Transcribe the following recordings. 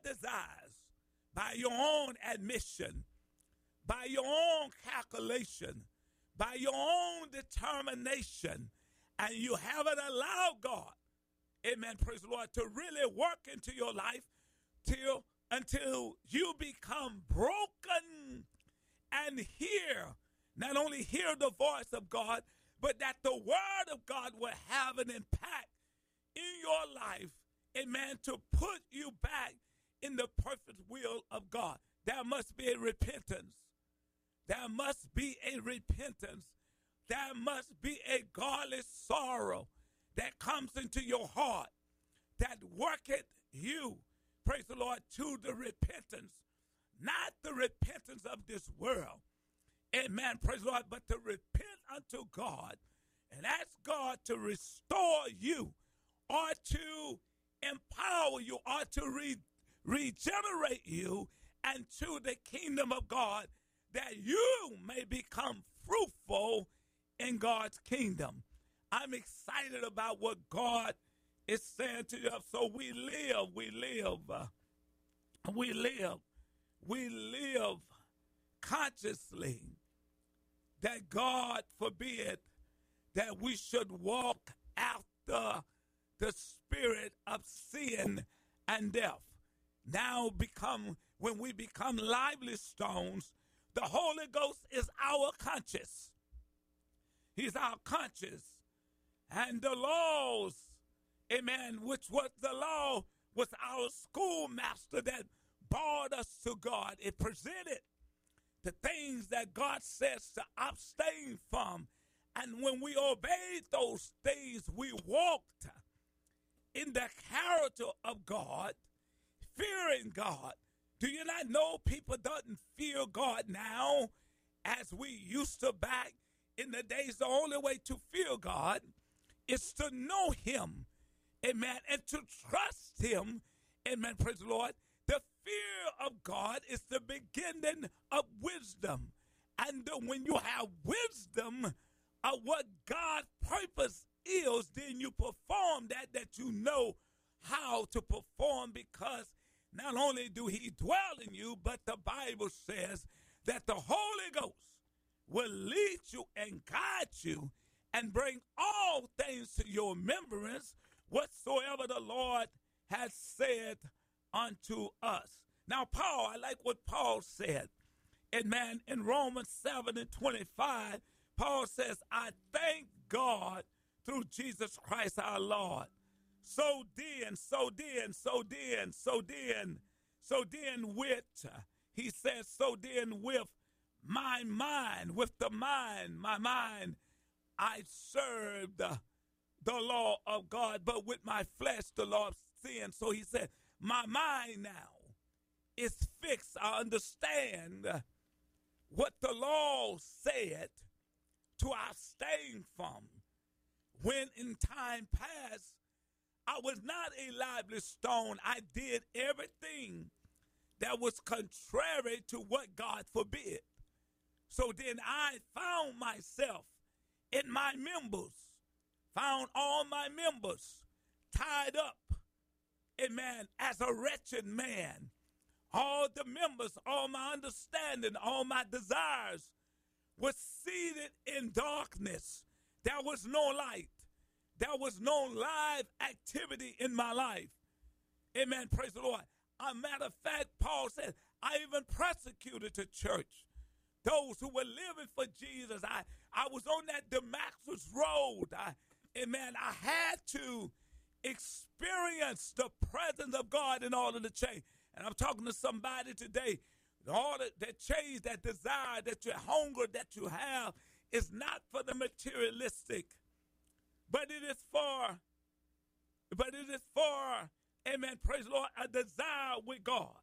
desires, by your own admission, by your own calculation, by your own determination, and you haven't allowed God, amen, praise the Lord, to really work into your life until you become broken and not only hear the voice of God, but that the word of God will have an impact in your life, amen, to put you back in the perfect will of God. There must be a repentance. There must be a repentance. There must be a godly sorrow that comes into your heart that worketh you, praise the Lord, to the repentance, not the repentance of this world. Amen, praise the Lord, but to repent unto God and ask God to restore you or to empower you or to regenerate you and to the kingdom of God, that you may become fruitful in God's kingdom. I'm excited about what God is saying to you. So we live consciously that God forbid that we should walk after the spirit of sin and death. Now when we become lively stones, the Holy Ghost is our conscience. He's our conscience. And the laws, amen, which was the law, was our schoolmaster that brought us to God. It presented the things that God says to abstain from. And when we obeyed those things, we walked in the character of God, fearing God. Do you not know people doesn't fear God now as we used to back in the days? The only way to fear God is to know him, amen, and to trust him, amen, praise the Lord. The fear of God is the beginning of wisdom. And when you have wisdom of what God's purpose is, then you perform that you know how to perform, because not only do he dwell in you, but the Bible says that the Holy Ghost will lead you and guide you and bring all things to your remembrance whatsoever the Lord has said unto us. Now, Paul, I like what Paul said. And man, in Romans 7:25, Paul says, I thank God through Jesus Christ our Lord. So then with my mind, my mind, I served the law of God, but with my flesh, the law of sin. So he said, my mind now is fixed. I understand what the law said to abstain from. When in time past, I was not a lively stone. I did everything that was contrary to what God forbid. So then I found myself in my members, found all my members tied up, amen, as a wretched man. All the members, all my understanding, all my desires was seated in darkness. There was no light. There was no live activity in my life. Amen. Praise the Lord. As a matter of fact, Paul said, I even persecuted the church. Those who were living for Jesus. I was on that Damascus road. Amen. I had to experience the presence of God in order to change. And I'm talking to somebody today. In order to change, that desire, that your hunger that you have is not for the materialistic, but it is for, amen, praise the Lord, a desire with God.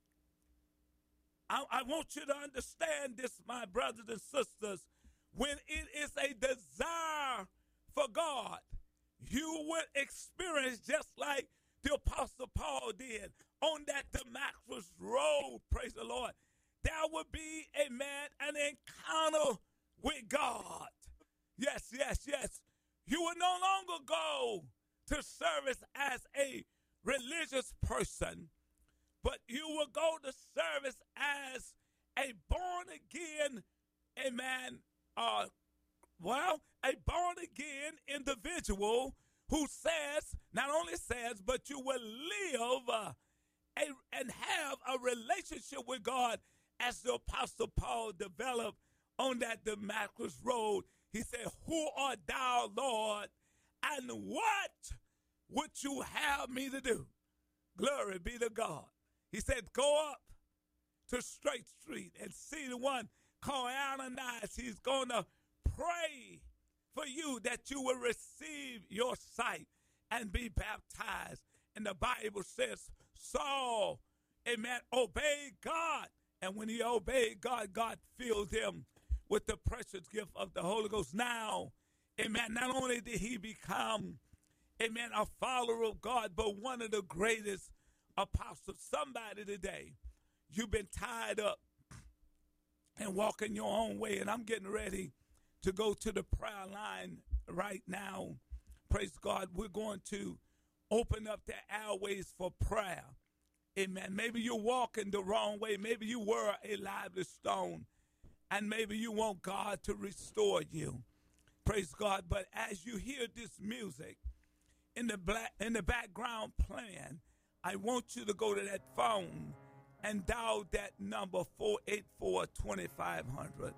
I want you to understand this, my brothers and sisters. When it is a desire for God, you will experience just like the Apostle Paul did on that Damascus road, praise the Lord. There will be, amen, an encounter with God. Yes. You will no longer go to service as a religious person, but will go to service as a born-again, amen, a born-again individual who says, not only says, but you will live and have a relationship with God as the Apostle Paul developed on that Damascus road. He said, who art thou, Lord, and what would you have me to do? Glory be to God. He said, go up to Straight Street and see the one called Ananias. He's going to pray for you that you will receive your sight and be baptized. And the Bible says, Saul, amen, obeyed God. And when he obeyed God, God filled him with the precious gift of the Holy Ghost. Now, amen, not only did he become, amen, a follower of God, but one of the greatest apostles. Somebody today, you've been tied up and walking your own way, and I'm getting ready to go to the prayer line right now. Praise God. We're going to open up the airways for prayer. Amen. Maybe you're walking the wrong way. Maybe you were a lively stone, and maybe you want God to restore you. Praise God. But as you hear this music in the background playing, I want you to go to that phone and dial that number 484-2500.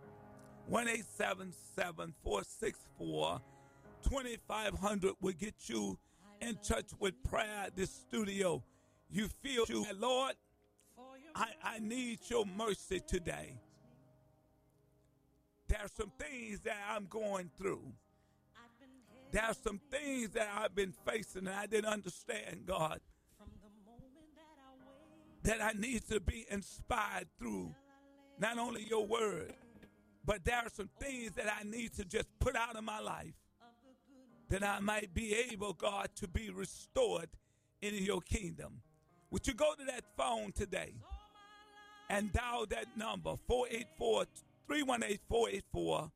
1-877-464-2500 will get you in touch with prayer at this studio. You feel, Lord, I need your mercy today. There are some things that I'm going through. There are some things that I've been facing and I didn't understand, God, that I need to be inspired through not only your word, but there are some things that I need to just put out of my life that I might be able, God, to be restored in your kingdom. Would you go to that phone today and dial that number, 318-484-2500,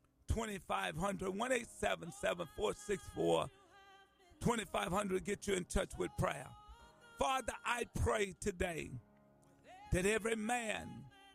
1-877-464-2500, get you in touch with prayer. Father, I pray today that every man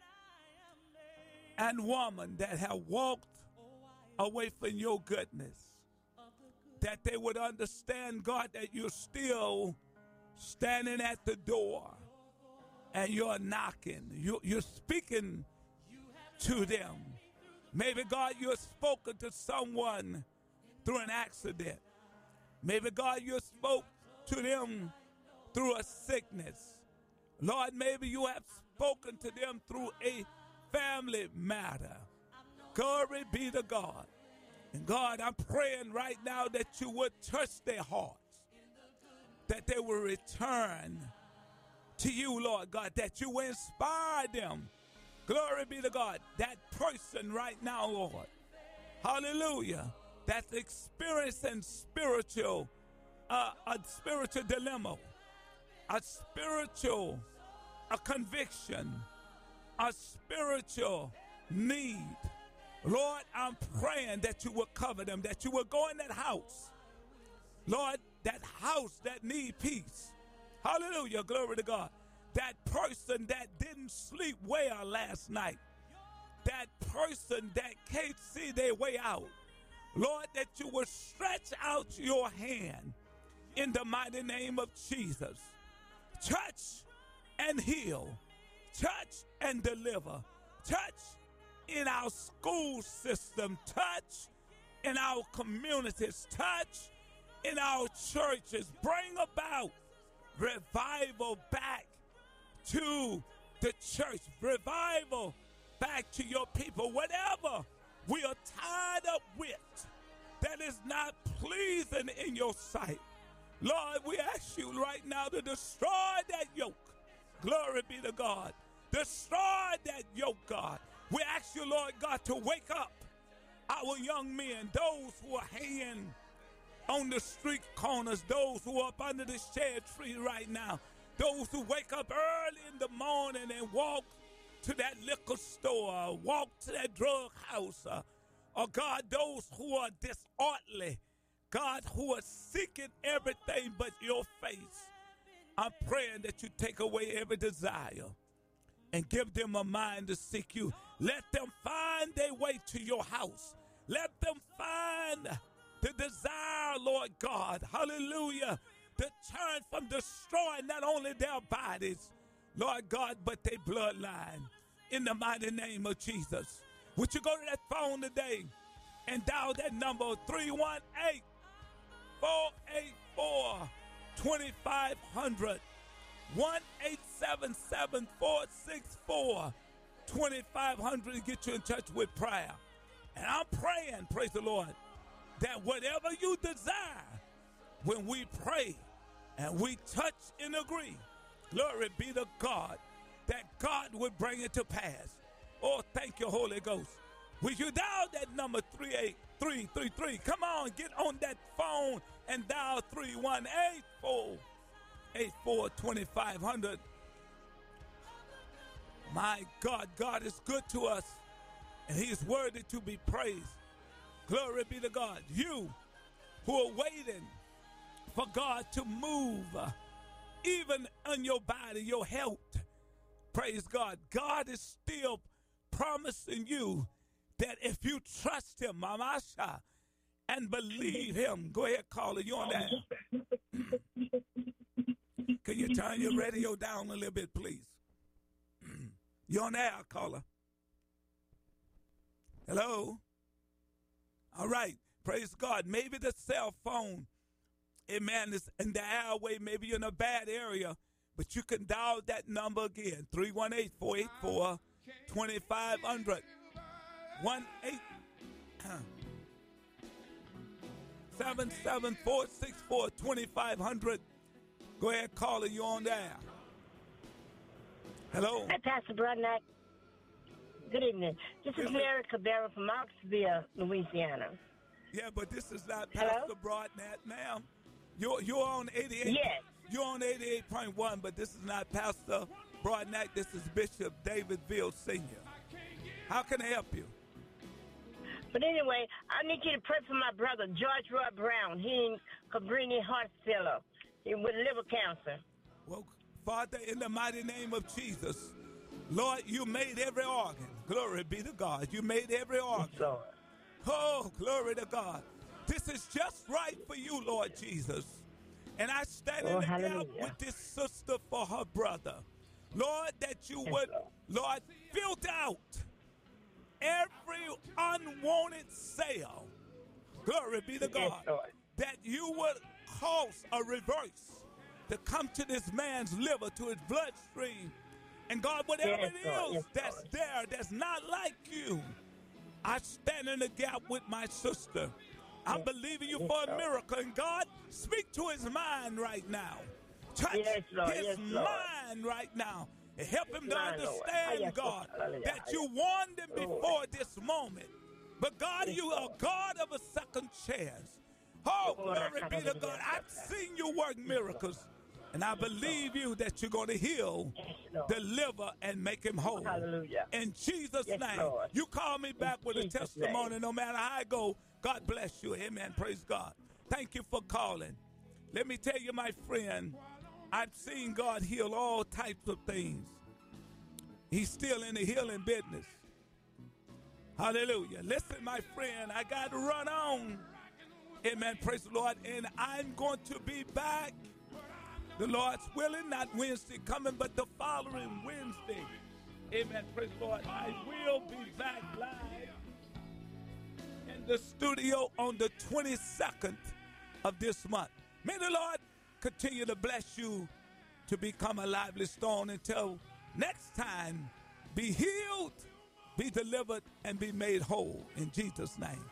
and woman that have walked away from your goodness, that they would understand, God, that you're still standing at the door and you're knocking. You're speaking to them. Maybe, God, you've spoken to someone through an accident. Maybe, God, you spoke to them through a sickness. Lord, maybe you have spoken to them through a family matter. Glory be to God. And God, I'm praying right now that you would touch their hearts, that they will return to you, Lord God, that you will inspire them. Glory be to God. That person right now, Lord, hallelujah, that's experiencing a spiritual dilemma, a spiritual conviction, a spiritual need. Lord, I'm praying that you will cover them, that you will go in that house. Lord, that house that need peace. Hallelujah, glory to God. That person that didn't sleep well last night. That person that can't see their way out. Lord, that you will stretch out your hand in the mighty name of Jesus. Touch and heal. Touch and deliver. Touch in our school system. Touch in our communities. Touch in our churches. Bring about revival back to the church. Revival back to your people. Whatever we are tied up with that is not pleasing in your sight, Lord, we ask you right now to destroy that yoke. Glory be to God. Destroy that yoke, God. We ask you, Lord God, to wake up our young men, those who are hanging on the street corners, those who are up under the shade tree right now, those who wake up early in the morning and walk to that liquor store, walk to that drug house, or God, those who are disorderly, God, who are seeking everything but your face. I'm praying that you take away every desire and give them a mind to seek you. Let them find their way to your house. Let them find the desire, Lord God, hallelujah, to turn from destroying not only their bodies, Lord God, but their bloodline. In the mighty name of Jesus. Would you go to that phone today and dial that number 318-484-2500. 1-877-464-2500 to get you in touch with prayer. And I'm praying, praise the Lord, that whatever you desire, when we pray and we touch and agree, glory be to God, that God would bring it to pass. Oh, thank you, Holy Ghost. Will you dial that number 38333? Come on, get on that phone and dial 318-484-2500. My God, God is good to us, and he is worthy to be praised. Glory be to God. You who are waiting for God to move, even on your body, your health, praise God. God is still promising you that if you trust him, Mamasha, and believe him, go ahead, caller, you on that. Can you turn your radio down a little bit, please? You on air, caller. Hello? All right, praise God. Maybe the cell phone, amen, is in the airway, maybe you're in a bad area, but you can dial that number again, 318-484-2500. 1-877-464-2500. Go ahead, caller, you on there. Hello? Hi, Pastor Broadnack. Good evening. This is Mary Cabrera from Knoxville, Louisiana. Yeah, but this is not Pastor Broadnack, ma'am. You're on 88. Yes. You're on 88.1, but this is not Pastor Broadnack. This is Bishop David Ville Sr. How can I help you? But anyway, I need you to pray for my brother, George Roy Brown. He in Cabrini Hospital with liver cancer. Well, Father, in the mighty name of Jesus, Lord, you made every organ. Glory be to God. You made every organ. Yes, Lord. Oh, glory to God. This is just right for you, Lord Jesus. And I stand in the gap with this sister for her brother. Lord, that you would, Lord, filter out every unwanted cell. Glory be to God. That you would cause a reverse to come to this man's liver, to his bloodstream. And God, whatever it is that's there that's not like you, I stand in the gap with my sister. I'm believing you for a miracle. And God, speak to his mind right now. Touch his mind right now. And help him to understand, God, that you warned him before this moment. But God, you are God of a second chance. Oh, glory be to God. I've seen you work miracles. And I believe you that you're going to heal, deliver, and make him whole. Hallelujah. In Jesus' name. You call me back with a testimony no matter how I go. God bless you. Amen. Praise God. Thank you for calling. Let me tell you, my friend, I've seen God heal all types of things. He's still in the healing business. Hallelujah. Listen, my friend, I got to run on. Amen. Praise the Lord. And I'm going to be back, the Lord's willing, not Wednesday coming, but the following Wednesday. Amen. Praise the Lord. I will be back live in the studio on the 22nd of this month. May the Lord continue to bless you to become a lively stone. Until next time, be healed, be delivered, and be made whole in Jesus' name.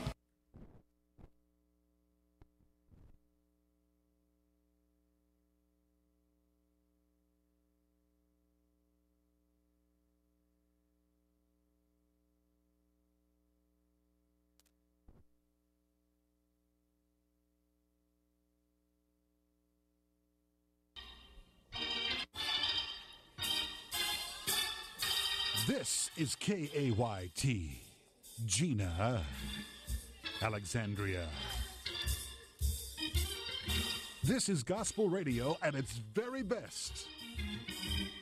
This is KAYT, Gina, Alexandria. This is gospel radio at its very best.